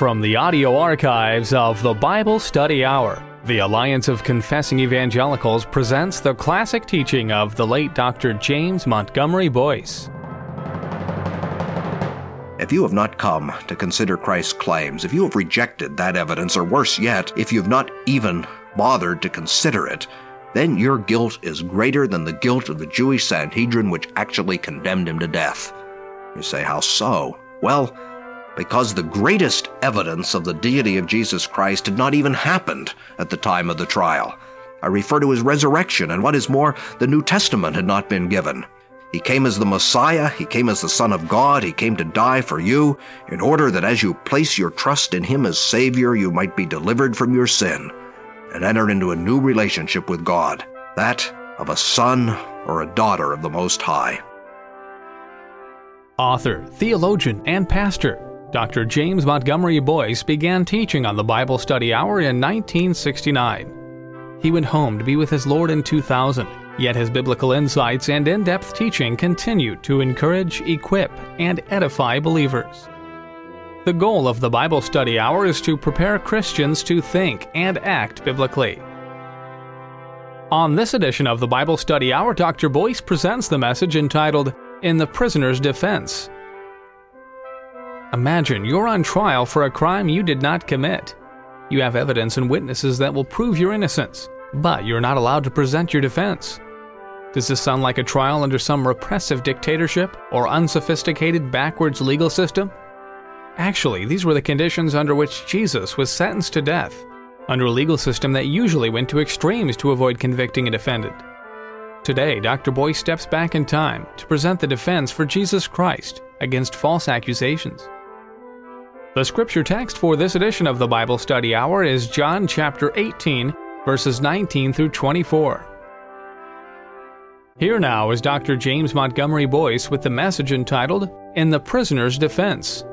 From the audio archives of the Bible Study Hour, the Alliance of Confessing Evangelicals presents the classic teaching of the late Dr. James Montgomery Boice. If you have not come to consider Christ's claims, if you have rejected that evidence, or worse yet, if you have not even bothered to consider it, then your guilt is greater than the guilt of the Jewish Sanhedrin, which actually condemned him to death. You say, how so? Well, because the greatest evidence of the deity of Jesus Christ had not even happened at the time of the trial. I refer to his resurrection, and what is more, the New Testament had not been given. He came as the Messiah, he came as the Son of God, he came to die for you, in order that as you place your trust in him as Savior, you might be delivered from your sin and enter into a new relationship with God, that of a son or a daughter of the Most High. Author, theologian, and pastor Dr. James Montgomery Boice began teaching on the Bible Study Hour in 1969. He went home to be with his Lord in 2000, yet his biblical insights and in-depth teaching continued to encourage, equip, and edify believers. The goal of the Bible Study Hour is to prepare Christians to think and act biblically. On this edition of the Bible Study Hour, Dr. Boice presents the message entitled, "In the Prisoner's Defense." Imagine you're on trial for a crime you did not commit. You have evidence and witnesses that will prove your innocence, but you're not allowed to present your defense. Does this sound like a trial under some repressive dictatorship or unsophisticated backwards legal system? Actually, these were the conditions under which Jesus was sentenced to death, under a legal system that usually went to extremes to avoid convicting a defendant. Today, Dr. Boice steps back in time to present the defense for Jesus Christ against false accusations. The scripture text for this edition of the Bible Study Hour is John chapter 18, verses 19 through 24. Here now is Dr. James Montgomery Boice with the message entitled, "In the Prisoner's Defense."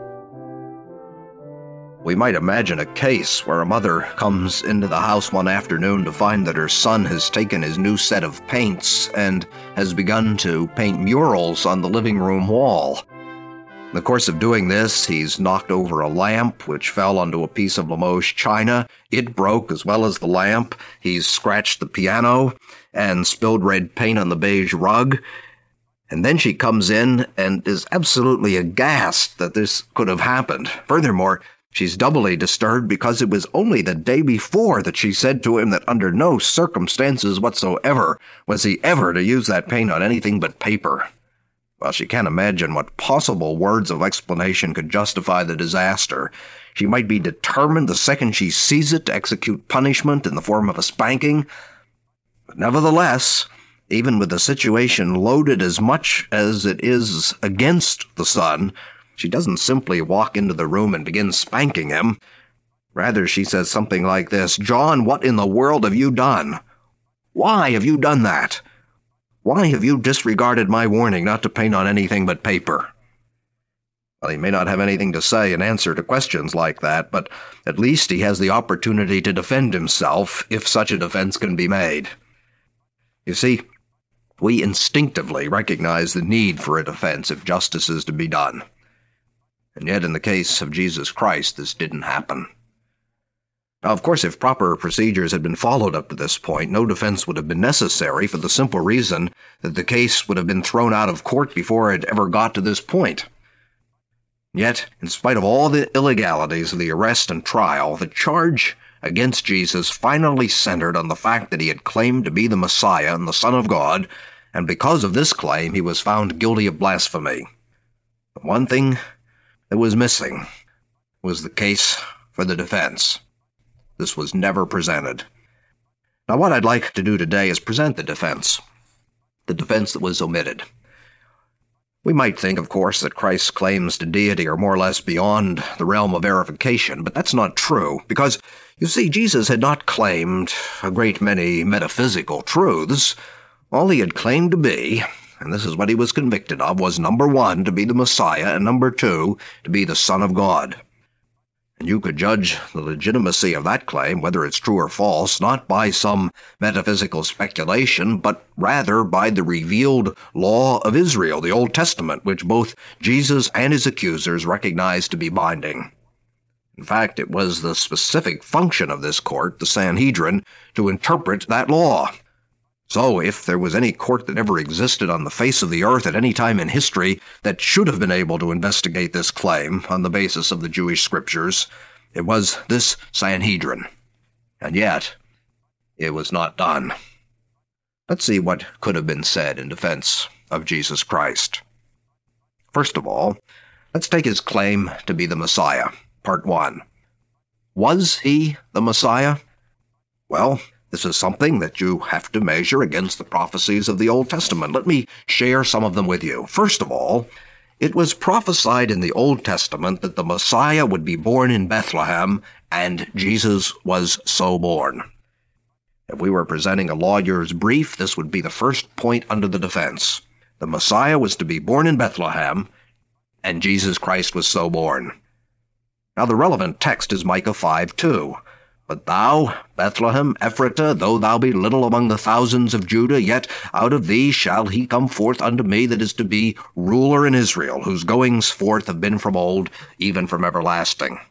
We might imagine a case where a mother comes into the house one afternoon to find that her son has taken his new set of paints and has begun to paint murals on the living room wall. In the course of doing this, he's knocked over a lamp, which fell onto a piece of Limoges china. It broke as well as the lamp. He's scratched the piano and spilled red paint on the beige rug. And then she comes in and is absolutely aghast that this could have happened. Furthermore, she's doubly disturbed because it was only the day before that she said to him that under no circumstances whatsoever was he ever to use that paint on anything but paper. Well, she can't imagine what possible words of explanation could justify the disaster. She might be determined the second she sees it to execute punishment in the form of a spanking. But nevertheless, even with the situation loaded as much as it is against the son, she doesn't simply walk into the room and begin spanking him. Rather, she says something like this, "John, what in the world have you done? Why have you done that? Why have you disregarded my warning not to paint on anything but paper?" Well, he may not have anything to say in answer to questions like that, but at least he has the opportunity to defend himself if such a defense can be made. You see, we instinctively recognize the need for a defense if justice is to be done. And yet in the case of Jesus Christ, this didn't happen. Now, of course, if proper procedures had been followed up to this point, no defense would have been necessary for the simple reason that the case would have been thrown out of court before it ever got to this point. Yet, in spite of all the illegalities of the arrest and trial, the charge against Jesus finally centered on the fact that he had claimed to be the Messiah and the Son of God, and because of this claim, he was found guilty of blasphemy. The one thing that was missing was the case for the defense. This was never presented. Now, what I'd like to do today is present the defense that was omitted. We might think, of course, that Christ's claims to deity are more or less beyond the realm of verification, but that's not true, because, you see, Jesus had not claimed a great many metaphysical truths. All he had claimed to be, and this is what he was convicted of, was number one, to be the Messiah, and number two, to be the Son of God. And you could judge the legitimacy of that claim, whether it's true or false, not by some metaphysical speculation, but rather by the revealed law of Israel, the Old Testament, which both Jesus and his accusers recognized to be binding. In fact, it was the specific function of this court, the Sanhedrin, to interpret that law. So if there was any court that ever existed on the face of the earth at any time in history that should have been able to investigate this claim on the basis of the Jewish scriptures, it was this Sanhedrin. And yet, it was not done. Let's see what could have been said in defense of Jesus Christ. First of all, let's take his claim to be the Messiah. Part 1. Was he the Messiah? Well, this is something that you have to measure against the prophecies of the Old Testament. Let me share some of them with you. First of all, it was prophesied in the Old Testament that the Messiah would be born in Bethlehem, and Jesus was so born. If we were presenting a lawyer's brief, this would be the first point under the defense. The Messiah was to be born in Bethlehem, and Jesus Christ was so born. Now the relevant text is Micah 5:2. But thou, Bethlehem Ephratah, though thou be little among the thousands of Judah, yet out of thee shall he come forth unto me that is to be ruler in Israel, whose goings forth have been from old, even from everlasting.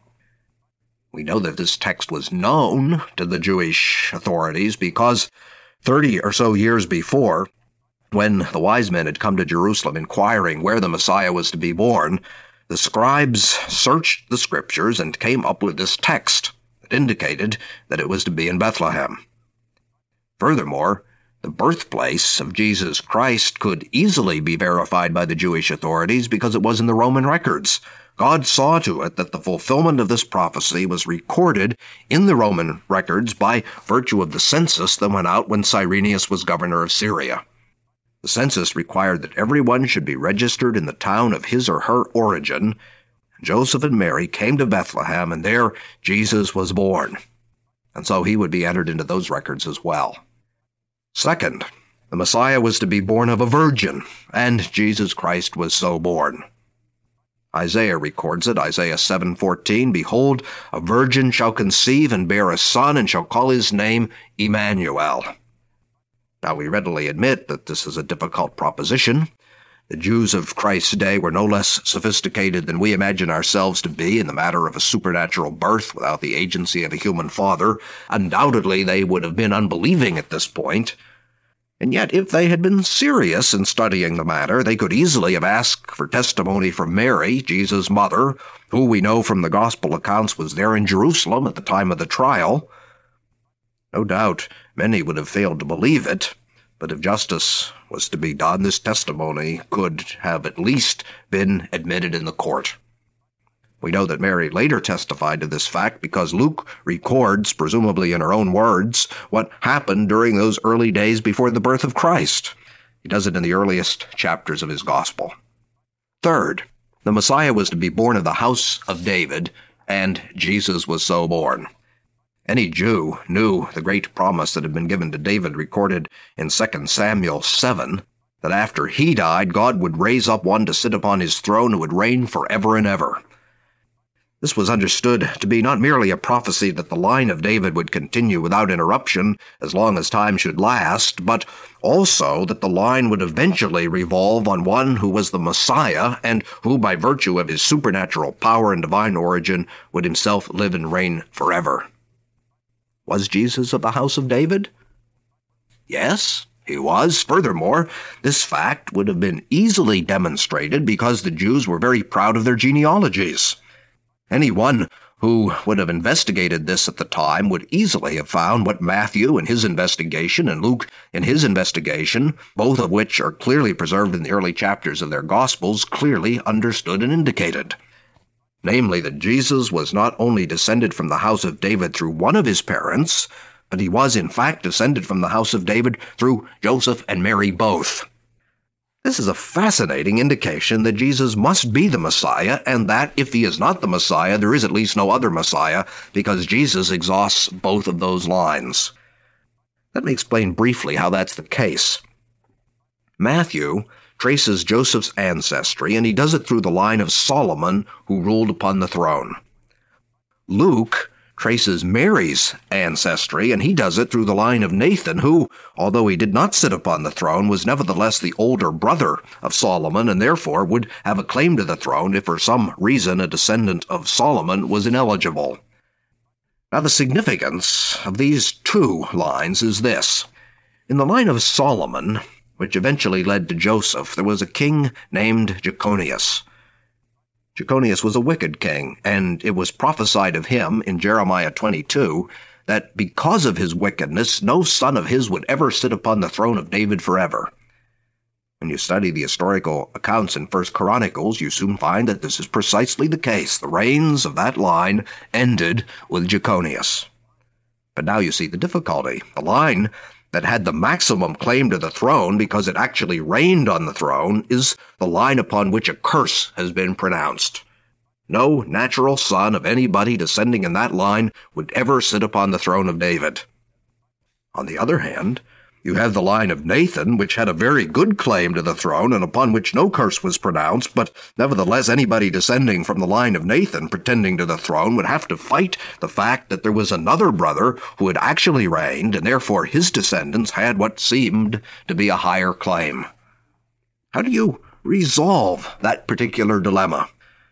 We know that this text was known to the Jewish authorities because 30 or so years before, when the wise men had come to Jerusalem inquiring where the Messiah was to be born, the scribes searched the scriptures and came up with this text that indicated that it was to be in Bethlehem. Furthermore, the birthplace of Jesus Christ could easily be verified by the Jewish authorities because it was in the Roman records. God saw to it that the fulfillment of this prophecy was recorded in the Roman records by virtue of the census that went out when Cyrenius was governor of Syria. The census required that everyone should be registered in the town of his or her origin. Joseph and Mary came to Bethlehem, and there Jesus was born. And so he would be entered into those records as well. Second, the Messiah was to be born of a virgin, and Jesus Christ was so born. Isaiah records it, Isaiah 7:14, Behold, a virgin shall conceive and bear a son, and shall call his name Emmanuel. Now, we readily admit that this is a difficult proposition. The Jews of Christ's day were no less sophisticated than we imagine ourselves to be in the matter of a supernatural birth without the agency of a human father. Undoubtedly, they would have been unbelieving at this point. And yet, if they had been serious in studying the matter, they could easily have asked for testimony from Mary, Jesus' mother, who we know from the gospel accounts was there in Jerusalem at the time of the trial. No doubt, many would have failed to believe it, but if justice was to be done, this testimony could have at least been admitted in the court. We know that Mary later testified to this fact because Luke records, presumably in her own words, what happened during those early days before the birth of Christ. He does it in the earliest chapters of his gospel. Third, the Messiah was to be born of the house of David, and Jesus was so born. Any Jew knew the great promise that had been given to David, recorded in 2 Samuel 7, that after he died, God would raise up one to sit upon his throne who would reign forever and ever. This was understood to be not merely a prophecy that the line of David would continue without interruption as long as time should last, but also that the line would eventually revolve on one who was the Messiah and who, by virtue of his supernatural power and divine origin, would himself live and reign forever. Was Jesus of the house of David? Yes, he was. Furthermore, this fact would have been easily demonstrated because the Jews were very proud of their genealogies. Anyone who would have investigated this at the time would easily have found what Matthew in his investigation and Luke in his investigation, both of which are clearly preserved in the early chapters of their Gospels, clearly understood and indicated. Namely, that Jesus was not only descended from the house of David through one of his parents, but he was in fact descended from the house of David through Joseph and Mary both. This is a fascinating indication that Jesus must be the Messiah, and that if he is not the Messiah, there is at least no other Messiah, because Jesus exhausts both of those lines. Let me explain briefly how that's the case. Matthew traces Joseph's ancestry, and he does it through the line of Solomon, who ruled upon the throne. Luke traces Mary's ancestry, and he does it through the line of Nathan, who, although he did not sit upon the throne, was nevertheless the older brother of Solomon, and therefore would have a claim to the throne if for some reason a descendant of Solomon was ineligible. Now, the significance of these two lines is this. In the line of Solomon, which eventually led to Joseph, there was a king named Jeconias. Jeconias was a wicked king, and it was prophesied of him in Jeremiah 22 that because of his wickedness, no son of his would ever sit upon the throne of David forever. When you study the historical accounts in 1 Chronicles, you soon find that this is precisely the case. The reigns of that line ended with Jeconias. But now you see the difficulty. The line that had the maximum claim to the throne because it actually reigned on the throne is the line upon which a curse has been pronounced. No natural son of anybody descending in that line would ever sit upon the throne of David. On the other hand, you have the line of Nathan, which had a very good claim to the throne and upon which no curse was pronounced, but nevertheless anybody descending from the line of Nathan pretending to the throne would have to fight the fact that there was another brother who had actually reigned, and therefore his descendants had what seemed to be a higher claim. How do you resolve that particular dilemma?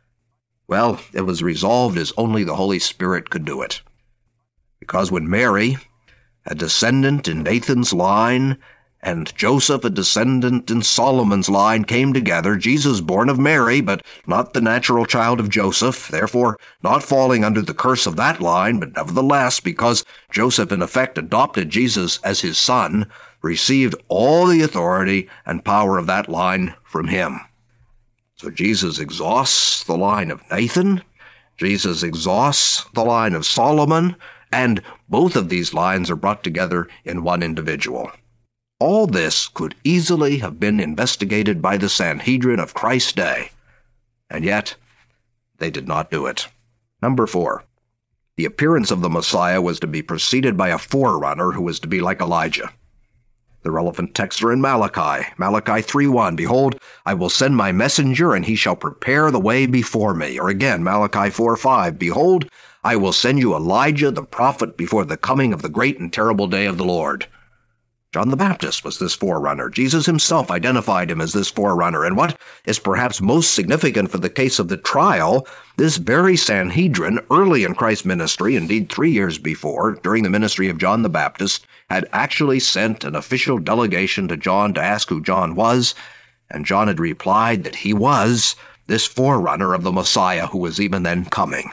Well, it was resolved as only the Holy Spirit could do it. Because when Mary, a descendant in Nathan's line, and Joseph, a descendant in Solomon's line, came together, Jesus born of Mary, but not the natural child of Joseph, therefore not falling under the curse of that line, but nevertheless, because Joseph in effect adopted Jesus as his son, received all the authority and power of that line from him. So Jesus exhausts the line of Nathan, Jesus exhausts the line of Solomon, and both of these lines are brought together in one individual. All this could easily have been investigated by the Sanhedrin of Christ's day, and yet they did not do it. Number 4, the appearance of the Messiah was to be preceded by a forerunner who was to be like Elijah. The relevant texts are in Malachi. Malachi 3:1, "Behold, I will send my messenger, and he shall prepare the way before me." Or again, Malachi 4:5, "Behold, I will send you Elijah the prophet before the coming of the great and terrible day of the Lord." John the Baptist was this forerunner. Jesus himself identified him as this forerunner. And what is perhaps most significant for the case of the trial, this very Sanhedrin, early in Christ's ministry, indeed 3 years before, during the ministry of John the Baptist, had actually sent an official delegation to John to ask who John was, and John had replied that he was this forerunner of the Messiah who was even then coming.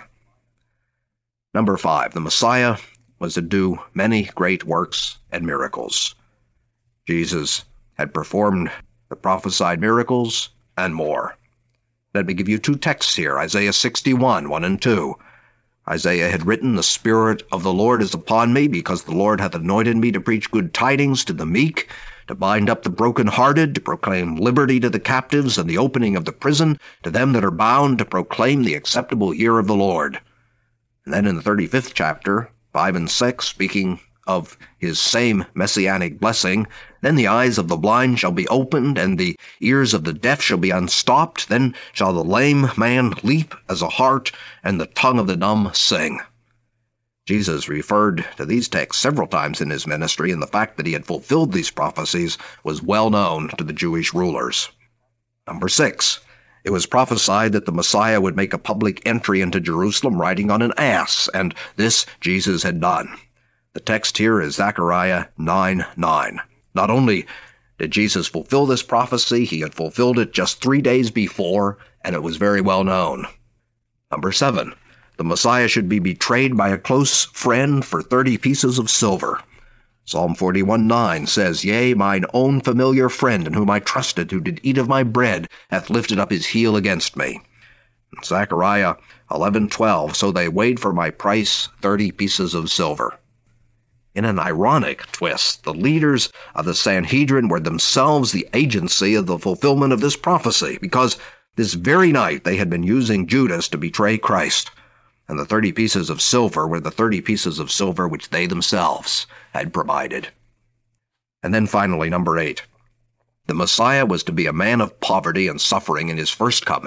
Number 5, the Messiah was to do many great works and miracles. Jesus had performed the prophesied miracles and more. Let me give you 2 texts here, Isaiah 61, 1 and 2. Isaiah had written, "The Spirit of the Lord is upon me, because the Lord hath anointed me to preach good tidings to the meek, to bind up the brokenhearted, to proclaim liberty to the captives, and the opening of the prison to them that are bound, to proclaim the acceptable year of the Lord." And then in the 35th chapter, 5 and 6, speaking of his same messianic blessing, "Then the eyes of the blind shall be opened, and the ears of the deaf shall be unstopped. Then shall the lame man leap as a hart, and the tongue of the dumb sing." Jesus referred to these texts several times in his ministry, and the fact that he had fulfilled these prophecies was well known to the Jewish rulers. Number 6, it was prophesied that the Messiah would make a public entry into Jerusalem riding on an ass, and this Jesus had done. The text here is Zechariah 9:9. Not only did Jesus fulfill this prophecy, he had fulfilled it just 3 days before, and it was very well known. Number 7, the Messiah should be betrayed by a close friend for 30 pieces of silver. Psalm 41:9 says, "Yea, mine own familiar friend, in whom I trusted, who did eat of my bread, hath lifted up his heel against me." Zechariah 11:12, "So they weighed for my price 30 pieces of silver." In an ironic twist, the leaders of the Sanhedrin were themselves the agency of the fulfillment of this prophecy, because this very night they had been using Judas to betray Christ, and the 30 pieces of silver were the 30 pieces of silver which they themselves had provided. And then finally, number 8, the Messiah was to be a man of poverty and suffering in his first coming,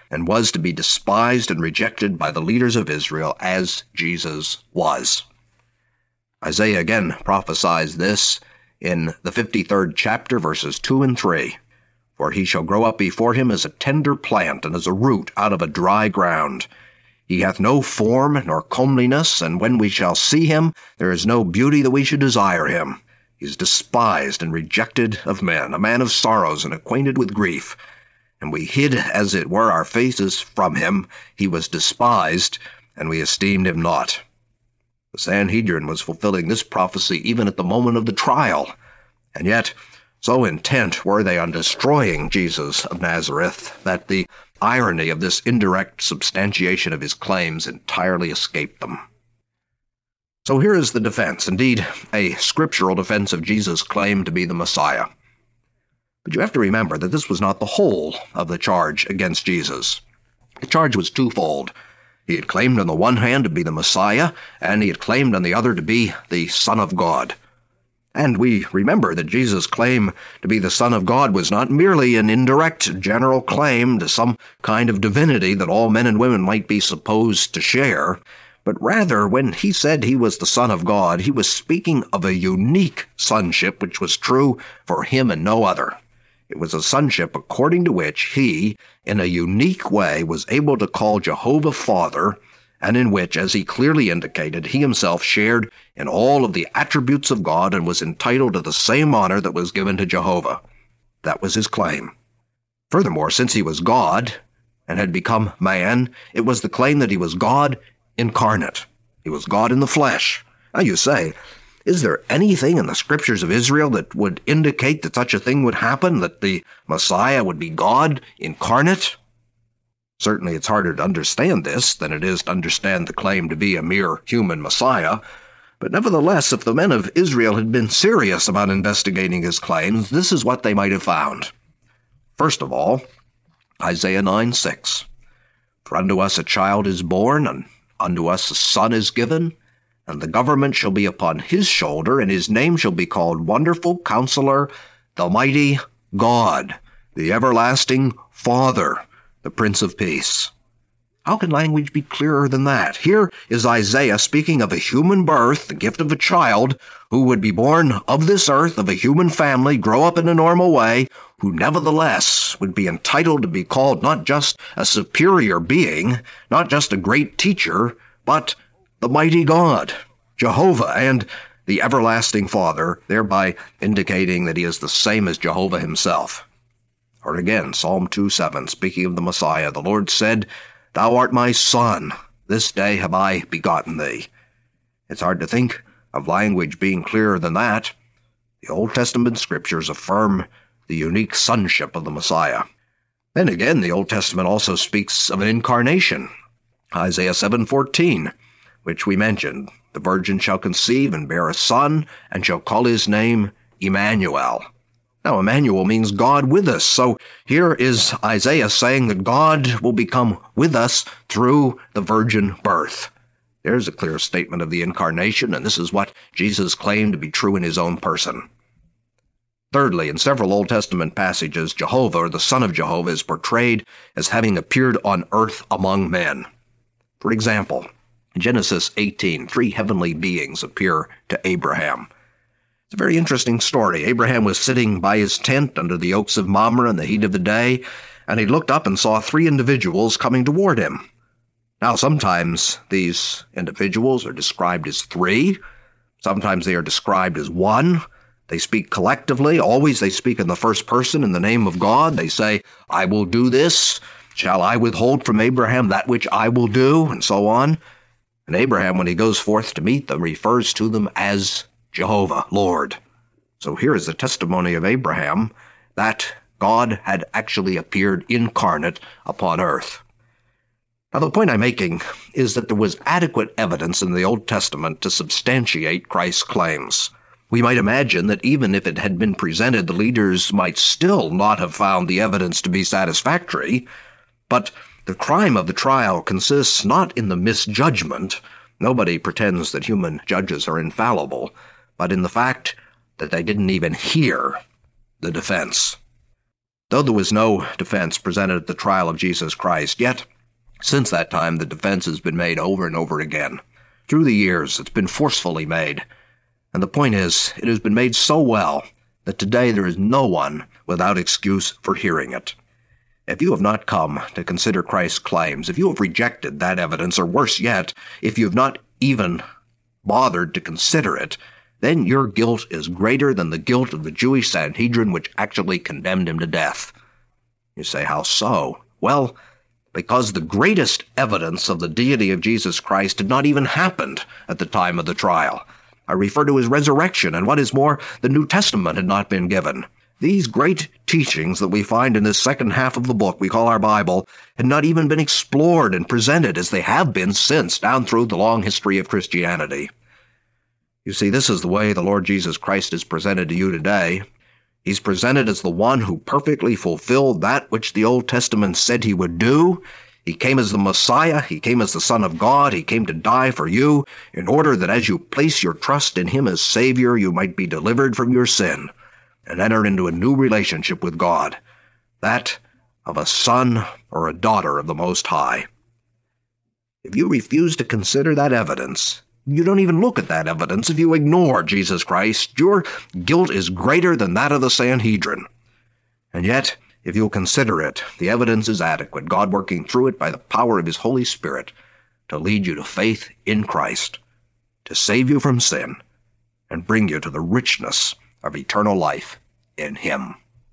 and was to be despised and rejected by the leaders of Israel as Jesus was. Isaiah again prophesies this in the 53rd chapter, verses 2 and 3. For he shall grow up before him as a tender plant, and as a root out of a dry ground. He hath no form nor comeliness, and when we shall see him, there is no beauty that we should desire him. He is despised and rejected of men, a man of sorrows and acquainted with grief. And we hid, as it were, our faces from him. He was despised, and we esteemed him not. The Sanhedrin was fulfilling this prophecy even at the moment of the trial, and yet so intent were they on destroying Jesus of Nazareth that the irony of this indirect substantiation of his claims entirely escaped them. So here is the defense, indeed a scriptural defense of Jesus' claim to be the Messiah. But you have to remember that this was not the whole of the charge against Jesus. The charge was twofold. He had claimed on the one hand to be the Messiah, and he had claimed on the other to be the Son of God. And we remember that Jesus' claim to be the Son of God was not merely an indirect general claim to some kind of divinity that all men and women might be supposed to share, but rather, when he said he was the Son of God, he was speaking of a unique sonship which was true for him and no other. It was a sonship according to which he, in a unique way, was able to call Jehovah Father, and in which, as he clearly indicated, he himself shared in all of the attributes of God and was entitled to the same honor that was given to Jehovah. That was his claim. Furthermore, since he was God and had become man, it was the claim that he was God incarnate. He was God in the flesh. Now you say, is there anything in the scriptures of Israel that would indicate that such a thing would happen, that the Messiah would be God incarnate? Certainly it's harder to understand this than it is to understand the claim to be a mere human Messiah, but nevertheless, if the men of Israel had been serious about investigating his claims, this is what they might have found. First of all, Isaiah 9:6. For unto us a child is born, and unto us a son is given, and the government shall be upon his shoulder, and his name shall be called Wonderful Counselor, the Mighty God, the Everlasting Father, the Prince of Peace. How can language be clearer than that? Here is Isaiah speaking of a human birth, the gift of a child, who would be born of this earth, of a human family, grow up in a normal way, who nevertheless would be entitled to be called not just a superior being, not just a great teacher, but the mighty God, Jehovah, and the everlasting Father, thereby indicating that he is the same as Jehovah himself. Or again, Psalm 2:7, speaking of the Messiah, the Lord said, Thou art my son, this day have I begotten thee. It's hard to think of language being clearer than that. The Old Testament scriptures affirm the unique sonship of the Messiah. Then again, the Old Testament also speaks of an incarnation. Isaiah 7:14, which we mentioned, the virgin shall conceive and bear a son, and shall call his name Emmanuel. Now, Emmanuel means God with us, so here is Isaiah saying that God will become with us through the virgin birth. There's a clear statement of the incarnation, and this is what Jesus claimed to be true in his own person. Thirdly, in several Old Testament passages, Jehovah, or the Son of Jehovah, is portrayed as having appeared on earth among men. For example, in Genesis 18, 3 heavenly beings appear to Abraham. It's a very interesting story. Abraham was sitting by his tent under the oaks of Mamre in the heat of the day, and he looked up and saw 3 individuals coming toward him. Now, sometimes these individuals are described as 3. Sometimes they are described as 1. They speak collectively. Always they speak in the first person in the name of God. They say, I will do this. Shall I withhold from Abraham that which I will do? And so on. And Abraham, when he goes forth to meet them, refers to them as Jehovah, Lord. So here is the testimony of Abraham that God had actually appeared incarnate upon earth. Now, the point I'm making is that there was adequate evidence in the Old Testament to substantiate Christ's claims. We might imagine that even if it had been presented, the leaders might still not have found the evidence to be satisfactory, but the crime of the trial consists not in the misjudgment. Nobody pretends that human judges are infallible, but in the fact that they didn't even hear the defense. Though there was no defense presented at the trial of Jesus Christ, yet, since that time, the defense has been made over and over again. Through the years, it's been forcefully made. And the point is, it has been made so well that today there is no one without excuse for hearing it. If you have not come to consider Christ's claims, if you have rejected that evidence, or worse yet, if you have not even bothered to consider it, then your guilt is greater than the guilt of the Jewish Sanhedrin, which actually condemned him to death. You say, how so? Well, because the greatest evidence of the deity of Jesus Christ had not even happened at the time of the trial. I refer to his resurrection, and what is more, the New Testament had not been given. These great teachings that we find in this second half of the book we call our Bible had not even been explored and presented as they have been since down through the long history of Christianity. You see, this is the way the Lord Jesus Christ is presented to you today. He's presented as the one who perfectly fulfilled that which the Old Testament said he would do. He came as the Messiah. He came as the Son of God. He came to die for you in order that as you place your trust in him as Savior, you might be delivered from your sin and enter into a new relationship with God, that of a son or a daughter of the Most High. If you refuse to consider that evidence, you don't even look at that evidence, if you ignore Jesus Christ, your guilt is greater than that of the Sanhedrin. And yet, if you'll consider it, the evidence is adequate, God working through it by the power of his Holy Spirit to lead you to faith in Christ, to save you from sin, and bring you to the richness of eternal life in him.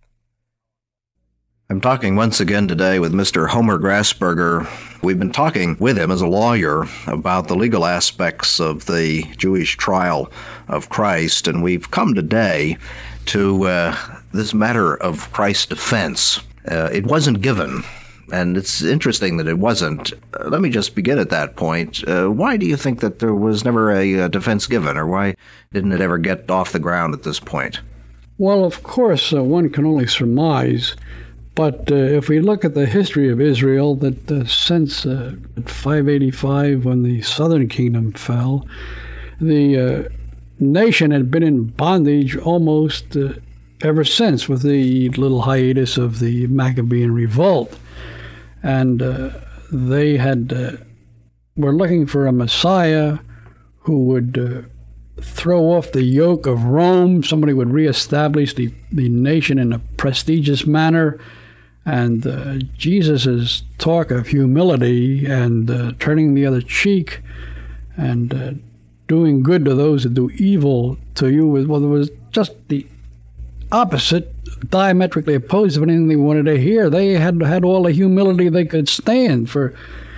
I'm talking once again today with Mr. Homer Grasberger. We've been talking with him as a lawyer about the legal aspects of the Jewish trial of Christ, and we've come today to this matter of Christ's defense. It wasn't given, and it's interesting that it wasn't. Let me just begin at that point. Why do you think that there was never a defense given, or why didn't it ever get off the ground at this point? Well, of course, one can only surmise. But if we look at the history of Israel, that since 585, when the southern kingdom fell, the nation had been in bondage almost ever since, with the little hiatus of the Maccabean revolt. And they were looking for a Messiah who would throw off the yoke of Rome. Somebody would reestablish the nation in a prestigious manner. And Jesus' talk of humility and turning the other cheek and doing good to those that do evil to you was just the opposite, diametrically opposed of anything they wanted to hear. They had all the humility they could stand for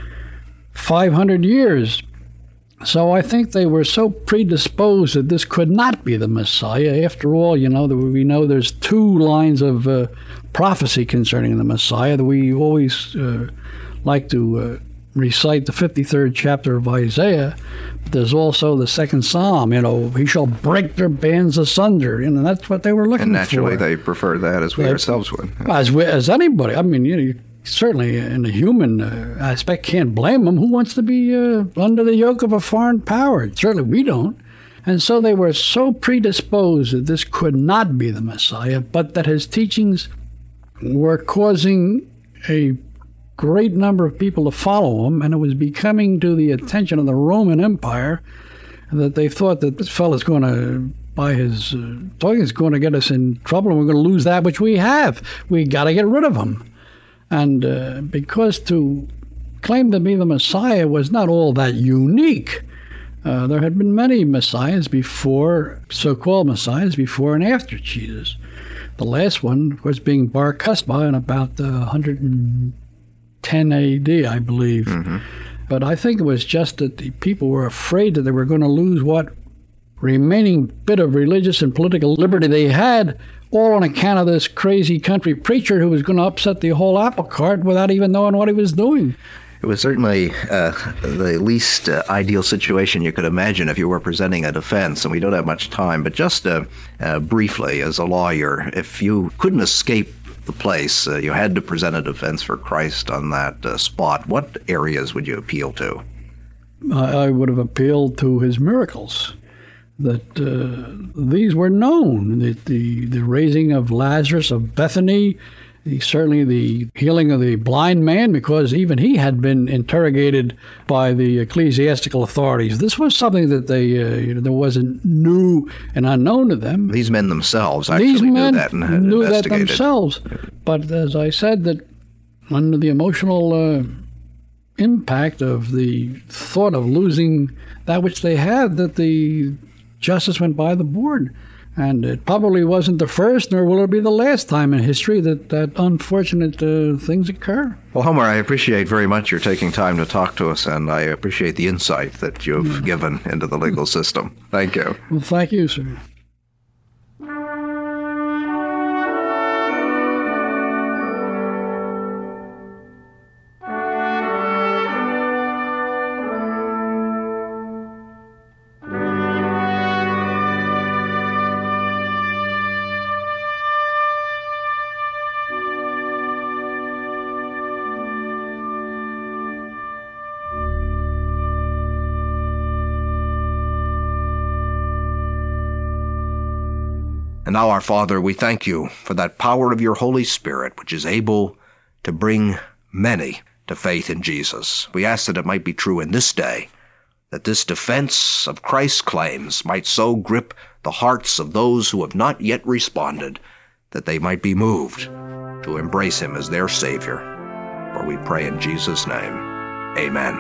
500 years. So I think they were so predisposed that this could not be the Messiah. After all, we know there's two lines of prophecy concerning the Messiah. That we always like to recite the 53rd chapter of Isaiah. But there's also the second Psalm, he shall break their bands asunder. That's what they were looking for. And naturally they prefer that, as we ourselves would. As anybody. I mean, you certainly in the human aspect can't blame them. Who wants to be under the yoke of a foreign power? Certainly we don't. And so they were so predisposed that this could not be the Messiah, but that his teachings were causing a great number of people to follow him, and it was becoming to the attention of the Roman Empire that they thought that this fellow's going to, by his talking, is going to get us in trouble, and we're going to lose that which we have. We got to get rid of him. And because to claim to be the Messiah was not all that unique, there had been many messiahs before, so-called messiahs, before and after Jesus. The last one was being Bar Kokhba in about 110 A.D., I believe. Mm-hmm. But I think it was just that the people were afraid that they were going to lose what remaining bit of religious and political liberty they had, all on account of this crazy country preacher who was going to upset the whole apple cart without even knowing what he was doing. It was certainly the least ideal situation you could imagine if you were presenting a defense, and we don't have much time. But just briefly, as a lawyer, if you couldn't escape the place, you had to present a defense for Christ on that spot, what areas would you appeal to? I would have appealed to his miracles. That these were known, the raising of Lazarus of Bethany certainly the healing of the blind man, because even he had been interrogated by the ecclesiastical authorities. This was something that there wasn't new and unknown to them. These men themselves actually knew that and had knew investigated. That themselves. But as I said, that under the emotional impact of the thought of losing that which they had, that the justice went by the board. And it probably wasn't the first, nor will it be the last time in history that unfortunate things occur. Well, Homer, I appreciate very much your taking time to talk to us, and I appreciate the insight that you've given into the legal system. Thank you. Well, thank you, sir. And now, our Father, we thank you for that power of your Holy Spirit, which is able to bring many to faith in Jesus. We ask that it might be true in this day, that this defense of Christ's claims might so grip the hearts of those who have not yet responded, that they might be moved to embrace him as their Savior. For we pray in Jesus' name. Amen.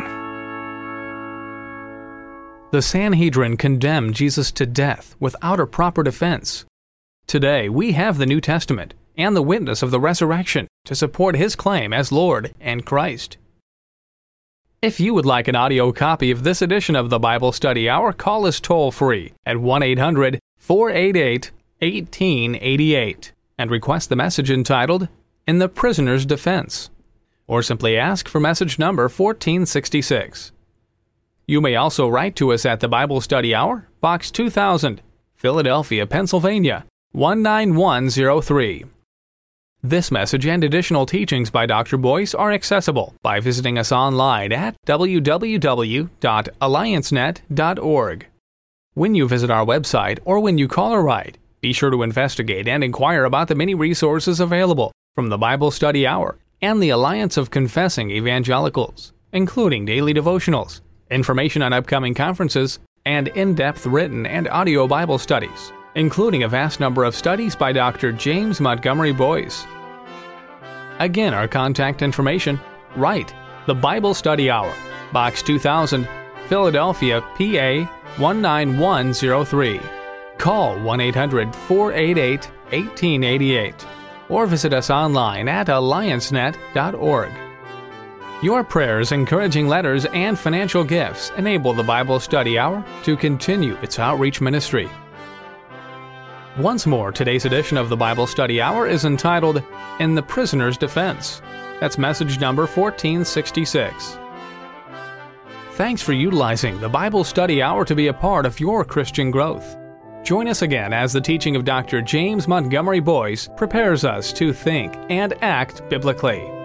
The Sanhedrin condemned Jesus to death without a proper defense. Today, we have the New Testament and the witness of the resurrection to support his claim as Lord and Christ. If you would like an audio copy of this edition of the Bible Study Hour, call us toll-free at 1-800-488-1888 and request the message entitled, In the Prisoner's Defense, or simply ask for message number 1466. You may also write to us at the Bible Study Hour, Box 2000, Philadelphia, Pennsylvania, 19103. This message and additional teachings by Dr. Boyce are accessible by visiting us online at www.alliancenet.org. When you visit our website or when you call or write, be sure to investigate and inquire about the many resources available from the Bible Study Hour and the Alliance of Confessing Evangelicals, including daily devotionals, information on upcoming conferences, and in-depth written and audio Bible studies, including a vast number of studies by Dr. James Montgomery Boyce. Again, our contact information: write the Bible Study Hour, Box 2000, Philadelphia, PA 19103. Call 1-800-488-1888 or visit us online at alliancenet.org. Your prayers, encouraging letters, and financial gifts enable the Bible Study Hour to continue its outreach ministry. Once more, today's edition of the Bible Study Hour is entitled, In the Prisoner's Defense. That's message number 1466. Thanks for utilizing the Bible Study Hour to be a part of your Christian growth. Join us again as the teaching of Dr. James Montgomery Boyce prepares us to think and act biblically.